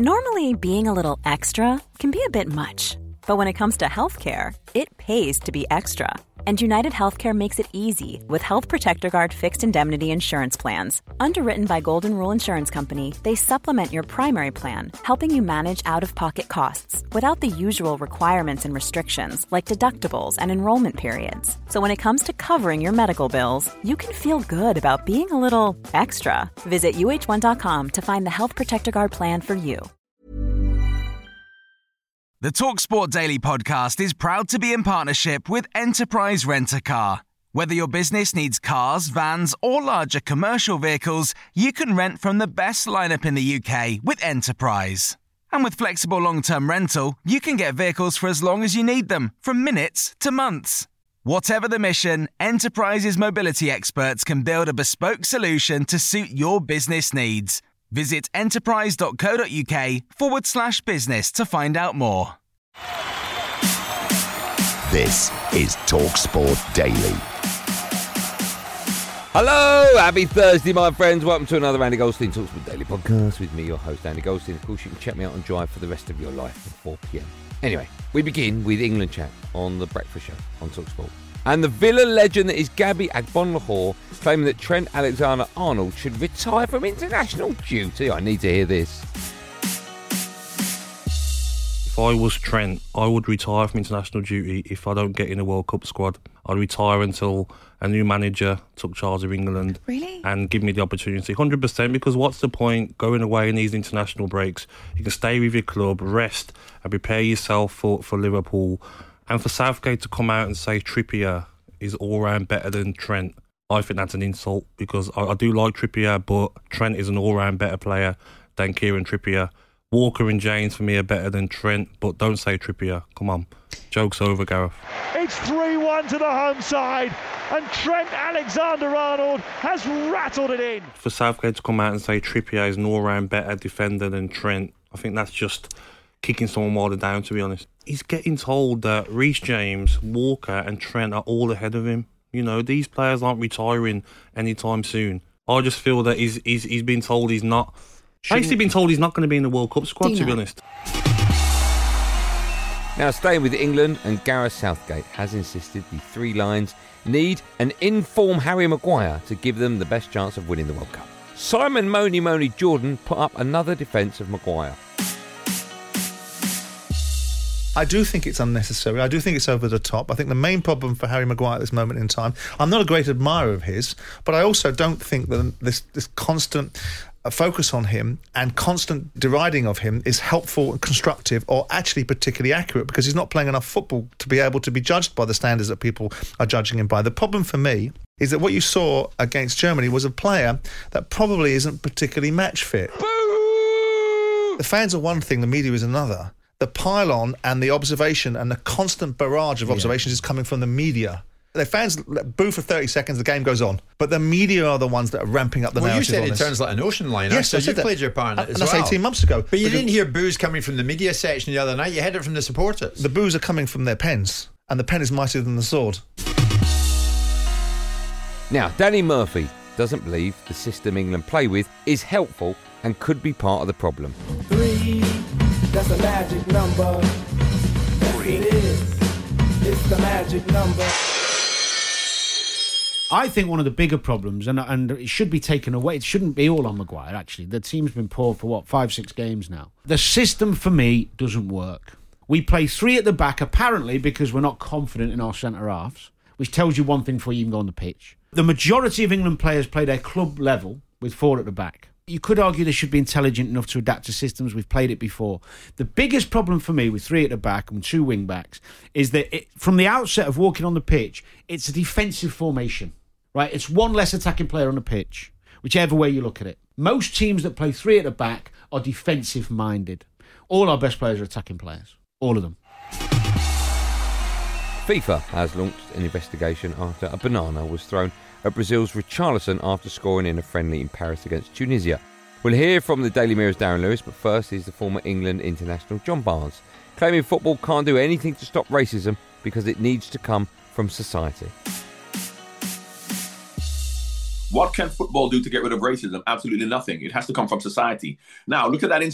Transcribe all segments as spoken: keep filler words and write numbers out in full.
Normally, being a little extra can be a bit much, but when it comes to healthcare, it pays to be extra. And United Healthcare makes it easy with Health Protector Guard fixed indemnity insurance plans. Underwritten by Golden Rule Insurance Company, they supplement your primary plan, helping you manage out-of-pocket costs without the usual requirements and restrictions like deductibles and enrollment periods. So when it comes to covering your medical bills, you can feel good about being a little extra. Visit U H one dot com to find the Health Protector Guard plan for you. The TalkSport Daily podcast is proud to be in partnership with Enterprise Rent-A-Car. Whether your business needs cars, vans, or larger commercial vehicles, you can rent from the best lineup in the U K with Enterprise. And with flexible long-term rental, you can get vehicles for as long as you need them, from minutes to months. Whatever the mission, Enterprise's mobility experts can build a bespoke solution to suit your business needs. Visit enterprise.co.uk forward slash business to find out more. This is TalkSport Daily. Hello, happy Thursday, my friends. Welcome to another Andy Goldstein TalkSport Daily podcast with me, your host, Andy Goldstein. Of course, you can check me out on Drive for the rest of your life at four p.m. Anyway, we begin with England chat on The Breakfast Show on TalkSport. And the Villa legend that is Gabby Agbonlahor claiming that Trent Alexander-Arnold should retire from international duty. I need to hear this. If I was Trent, I would retire from international duty if I don't get in a World Cup squad. I'd retire until a new manager took charge of England. Really? And give me the opportunity. one hundred percent, because what's the point going away in these international breaks? You can stay with your club, rest, and prepare yourself for, for Liverpool. And for Southgate to come out and say Trippier is all-round better than Trent, I think that's an insult, because I, I do like Trippier, but Trent is an all-round better player than Kieran Trippier. Walker and James for me are better than Trent, but don't say Trippier. Come on. Joke's over, Gareth. It's three one to the home side, and Trent Alexander-Arnold has rattled it in. For Southgate to come out and say Trippier is an all-round better defender than Trent, I think that's just kicking someone while they're down, to be honest. He's getting told that Reece James, Walker and Trent are all ahead of him. You know, these players aren't retiring anytime soon. I just feel that he's he's, he's been told he's not... Shouldn't... Basically been told he's not going to be in the World Cup squad, to be honest. Now, staying with England, and Gareth Southgate has insisted the Three Lions need an in-form Harry Maguire to give them the best chance of winning the World Cup. Simon Moni Moni Jordan put up another defence of Maguire. I do think it's unnecessary. I do think it's over the top. I think the main problem for Harry Maguire at this moment in time, I'm not a great admirer of his, but I also don't think that this, this constant focus on him and constant deriding of him is helpful and constructive or actually particularly accurate, because he's not playing enough football to be able to be judged by the standards that people are judging him by. The problem for me is that what you saw against Germany was a player that probably isn't particularly match fit. Boo! The fans are one thing, the media is another. The pylon and the observation and the constant barrage of observations yeah. is coming from the media. The fans boo for thirty seconds, the game goes on. But the media are the ones that are ramping up the well, narrative. Well, you said on it this. turns like an ocean liner, yes, so I you said played that. your part in it and as that's well. eighteen months ago. But you because didn't hear boos coming from the media section the other night. You heard it from the supporters. The boos are coming from their pens, and the pen is mightier than the sword. Now, Danny Murphy doesn't believe the system England play with is helpful and could be part of the problem. Three, that's a magic number. Three. It is. It's the magic number. I think one of the bigger problems, and and it should be taken away, it shouldn't be all on Maguire, actually. The team's been poor for, what, five, six games now. The system, for me, doesn't work. We play three at the back, apparently, because we're not confident in our centre-halves, which tells you one thing before you even go on the pitch. The majority of England players play their club level with four at the back. You could argue they should be intelligent enough to adapt to systems. We've played it before. The biggest problem for me with three at the back and two wing-backs is that it, from the outset of walking on the pitch, it's a defensive formation. Right, it's one less attacking player on the pitch, whichever way you look at it. Most teams that play three at the back are defensive-minded. All our best players are attacking players. All of them. FIFA has launched an investigation after a banana was thrown at Brazil's Richarlison after scoring in a friendly in Paris against Tunisia. We'll hear from the Daily Mirror's Darren Lewis, but first is the former England international John Barnes, claiming football can't do anything to stop racism because it needs to come from society. What can football do to get rid of racism? Absolutely nothing. It has to come from society. Now, look at that incident.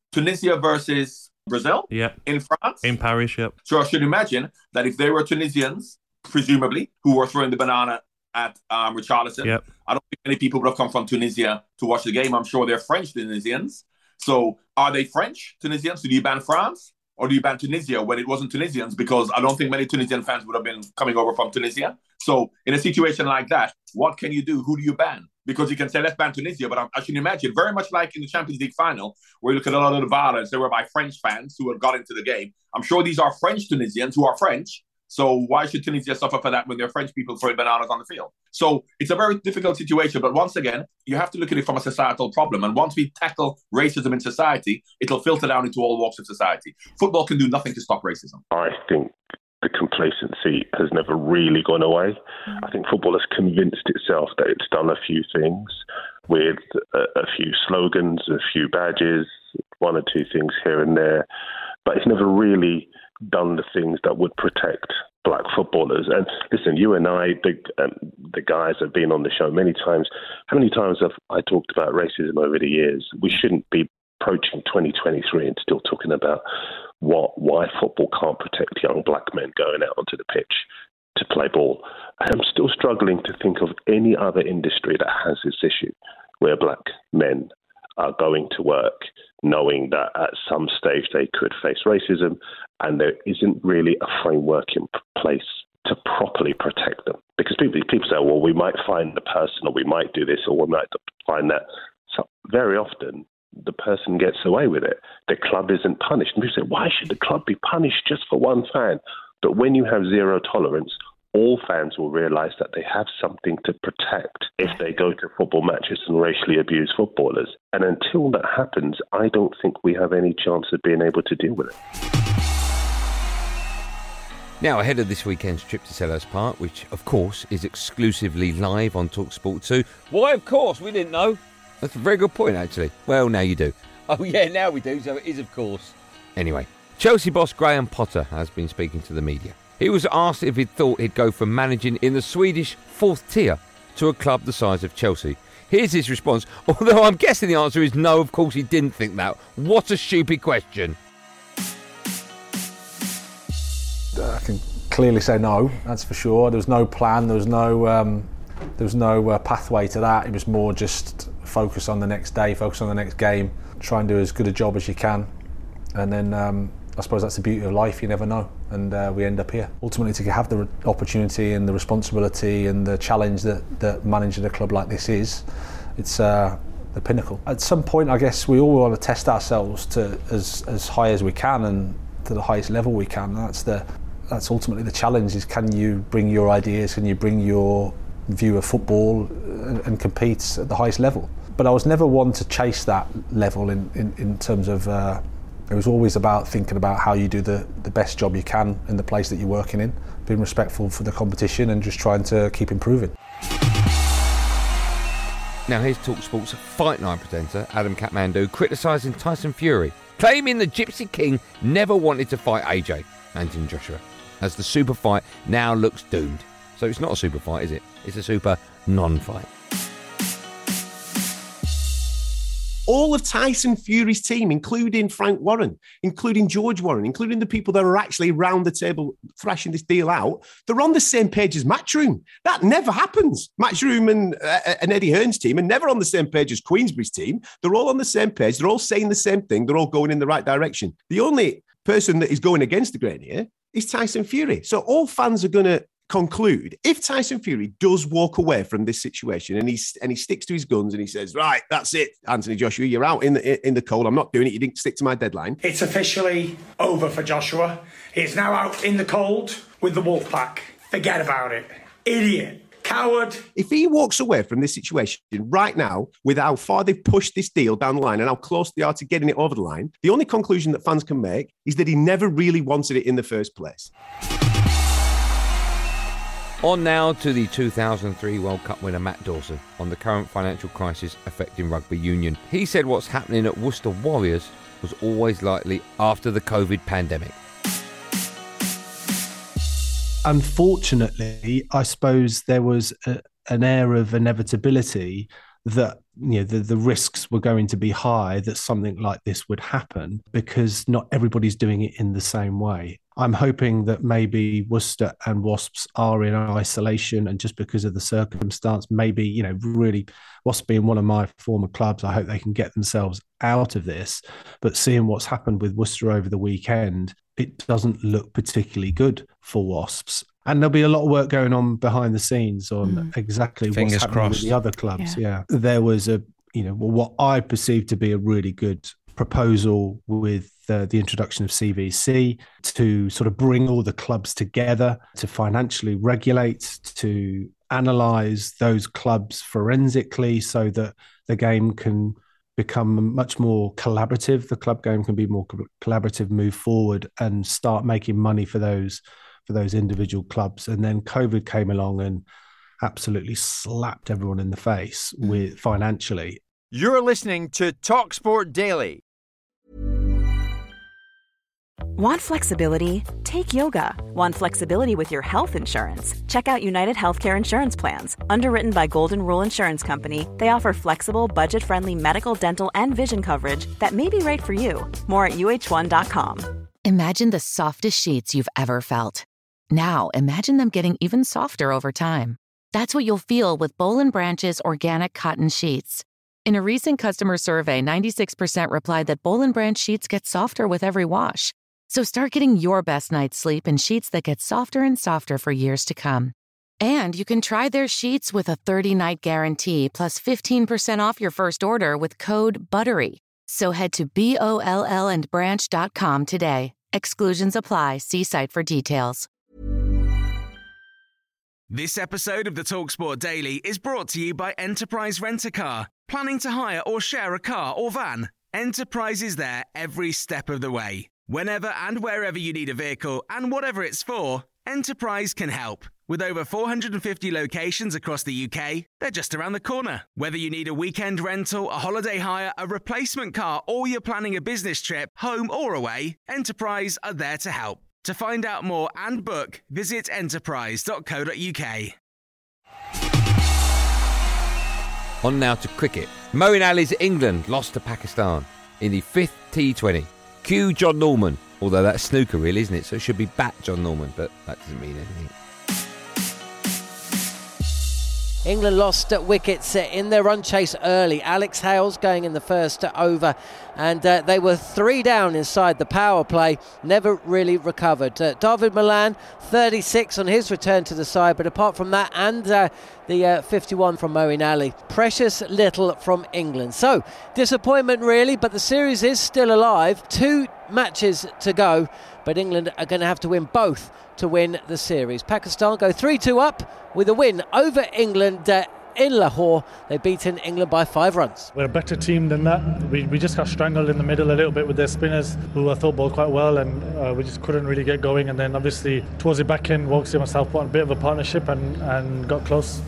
Tunisia versus Brazil yeah. in France. In Paris, yep. So I should imagine that if they were Tunisians, presumably, who were throwing the banana at um, Richarlison, yep. I don't think many people would have come from Tunisia to watch the game. I'm sure they're French Tunisians. So are they French Tunisians? So do you ban France? Or do you ban Tunisia when it wasn't Tunisians? Because I don't think many Tunisian fans would have been coming over from Tunisia. So in a situation like that, what can you do? Who do you ban? Because you can say, let's ban Tunisia, but I, I should imagine, very much like in the Champions League final, where you look at a lot of the violence, they were by French fans who had got into the game. I'm sure these are French Tunisians who are French. So why should Tunisia suffer for that when they're French people throwing bananas on the field? So it's a very difficult situation. But once again, you have to look at it from a societal problem. And once we tackle racism in society, it'll filter down into all walks of society. Football can do nothing to stop racism. I think the complacency has never really gone away. I think football has convinced itself that it's done a few things with a, a few slogans, a few badges, one or two things here and there. But it's never really done the things that would protect black footballers. And listen, you and I, the, um, the guys have been on the show many times. How many times have I talked about racism over the years? We shouldn't be approaching twenty twenty-three and still talking about what why football can't protect young black men going out onto the pitch to play ball. I'm still struggling to think of any other industry that has this issue where black men are going to work knowing that at some stage they could face racism and there isn't really a framework in place to properly protect them. Because people, people say, well, we might find the person or we might do this or we might find that. So very often the person gets away with it. The club isn't punished. And people say, why should the club be punished just for one fan? But when you have zero tolerance, all fans will realise that they have something to protect if they go to football matches and racially abuse footballers. And until that happens, I don't think we have any chance of being able to deal with it. Now, ahead of this weekend's trip to Selhurst Park, which, of course, is exclusively live on TalkSport two. Why, of course, we didn't know. That's a very good point, actually. Well, now you do. Oh, yeah, now we do, so it is, of course. Anyway, Chelsea boss Graham Potter has been speaking to the media. He was asked if he'd thought he'd go from managing in the Swedish fourth tier to a club the size of Chelsea. Here's his response, although I'm guessing the answer is no, of course he didn't think that. What a stupid question. I can clearly say no, that's for sure. There was no plan, there was no um, there was no uh, pathway to that. It was more just focus on the next day, focus on the next game, try and do as good a job as you can. And then um, I suppose that's the beauty of life, you never know. And uh, we end up here. Ultimately, to have the opportunity and the responsibility and the challenge that, that managing a club like this is, it's uh, the pinnacle. At some point, I guess we all want to test ourselves to as, as high as we can and to the highest level we can. That's the that's ultimately the challenge, is can you bring your ideas, can you bring your view of football and, and compete at the highest level. But I was never one to chase that level in, in, in terms of, uh, it was always about thinking about how you do the, the best job you can in the place that you're working in, being respectful for the competition and just trying to keep improving. Now here's TalkSport's Fight Night presenter, Adam Kathmandu, criticising Tyson Fury, claiming the Gypsy King never wanted to fight A J, Anthony Joshua, as the super fight now looks doomed. So it's not a super fight, is it? It's a super non-fight. All of Tyson Fury's team, including Frank Warren, including George Warren, including the people that are actually round the table thrashing this deal out, they're on the same page as Matchroom. That never happens. Matchroom and, uh, and Eddie Hearn's team are never on the same page as Queensberry's team. They're all on the same page. They're all saying the same thing. They're all going in the right direction. The only person that is going against the grain here is Tyson Fury. So all fans are going to conclude, if Tyson Fury does walk away from this situation and he and he sticks to his guns and he says, right, that's it, Anthony Joshua, you're out in the in the cold. I'm not doing it. You didn't stick to my deadline. It's officially over for Joshua. He's now out in the cold with the Wolfpack. Forget about it. Idiot. Coward. If he walks away from this situation right now with how far they've pushed this deal down the line and how close they are to getting it over the line, the only conclusion that fans can make is that he never really wanted it in the first place. On now to the two thousand three World Cup winner Matt Dawson on the current financial crisis affecting rugby union. He said what's happening at Worcester Warriors was always likely after the COVID pandemic. Unfortunately, I suppose there was a, an air of inevitability that you know the, the risks were going to be high that something like this would happen, because not everybody's doing it in the same way. I'm hoping that maybe Worcester and Wasps are in isolation, and just because of the circumstance, maybe, you know, really Wasps being one of my former clubs, I hope they can get themselves out of this. But seeing what's happened with Worcester over the weekend, it doesn't look particularly good for Wasps. And there'll be a lot of work going on behind the scenes on mm. exactly Fingers what's happening crossed. with the other clubs. Yeah. yeah. There was a, you know, what I perceive to be a really good proposal with uh, the introduction of C V C to sort of bring all the clubs together, to financially regulate, to analyse those clubs forensically so that the game can become much more collaborative. The club game can be more co- collaborative, move forward and start making money for those for those individual clubs. And then COVID came along and absolutely slapped everyone in the face with financially. You're listening to TalkSport Daily. Want flexibility? Take yoga. Want flexibility with your health insurance? Check out United Healthcare Insurance Plans. Underwritten by Golden Rule Insurance Company, they offer flexible, budget-friendly medical, dental, and vision coverage that may be right for you. More at U H one dot com. Imagine the softest sheets you've ever felt. Now, imagine them getting even softer over time. That's what you'll feel with Boll and Branch's organic cotton sheets. In a recent customer survey, ninety-six percent replied that Boll and Branch sheets get softer with every wash. So start getting your best night's sleep in sheets that get softer and softer for years to come. And you can try their sheets with a thirty-night guarantee plus fifteen percent off your first order with code BUTTERY. So head to B O L L and branch dot com today. Exclusions apply. See site for details. This episode of the TalkSport Daily is brought to you by Enterprise Rent-A-Car. Planning to hire or share a car or van? Enterprise is there every step of the way. Whenever and wherever you need a vehicle and whatever it's for, Enterprise can help. With over four hundred fifty locations across the U K, they're just around the corner. Whether you need a weekend rental, a holiday hire, a replacement car, or you're planning a business trip, home or away, Enterprise are there to help. To find out more and book, visit enterprise dot co dot uk. On now to cricket. Moeen Ali's England lost to Pakistan in the fifth T twenty. Cue John Norman, although that's snooker really, isn't it? So it should be bat John Norman, but that doesn't mean anything. England lost wickets in their run chase early. Alex Hales going in the first over, and uh, they were three down inside the power play, never really recovered. Uh, David Malan, thirty-six on his return to the side, but apart from that and uh, the uh, fifty-one from Moeen Ali, precious little from England. So, disappointment really, but the series is still alive. Two matches to go, but England are going to have to win both to win the series. Pakistan go three two up with a win over England uh, in Lahore. They've beaten England by five runs. We're a better team than that. We, we just got strangled in the middle a little bit with their spinners, who I thought bowled quite well, and uh, we just couldn't really get going. And then obviously towards the back end, Woakesy and myself put on a bit of a partnership and, and got close.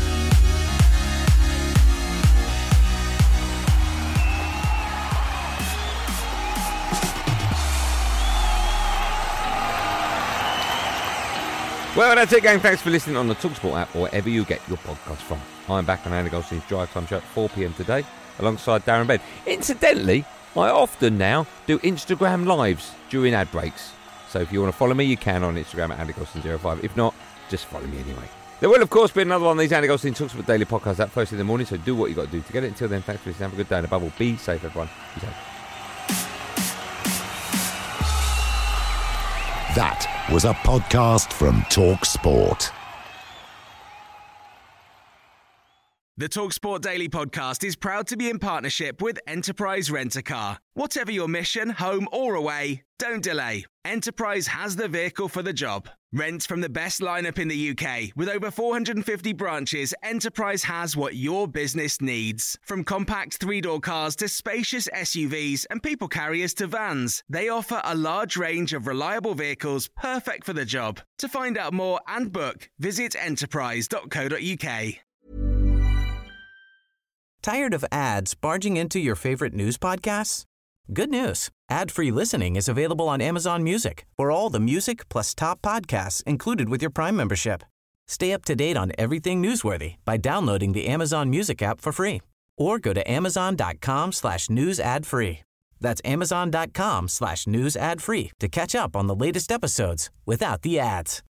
Well, that's it, gang. Thanks for listening on the TalkSport app or wherever you get your podcast from. I'm back on Andy Goldstein's Drive Time Show at four p.m. today, alongside Darren Bed. Incidentally, I often now do Instagram lives during ad breaks. So if you want to follow me, you can on Instagram at Andy Goldstein zero five. If not, just follow me anyway. There will, of course, be another one of these Andy Goldstein TalkSport Daily podcasts that first in the morning, so do what you got to do to get it. Until then, thanks for listening. Have a good day, and above all, be safe, everyone. Be safe. That was a podcast from TalkSport. The TalkSport Daily podcast is proud to be in partnership with Enterprise Rent-A-Car. Whatever your mission, home or away, don't delay. Enterprise has the vehicle for the job. Rent from the best lineup in the U K. With over four hundred fifty branches, Enterprise has what your business needs. From compact three-door cars to spacious S U Vs and people carriers to vans, they offer a large range of reliable vehicles perfect for the job. To find out more and book, visit enterprise dot co dot uk. Tired of ads barging into your favorite news podcasts? Good news. Ad-free listening is available on Amazon Music for all the music plus top podcasts included with your Prime membership. Stay up to date on everything newsworthy by downloading the Amazon Music app for free or go to amazon.com slash news ad free. That's amazon.com slash news ad free to catch up on the latest episodes without the ads.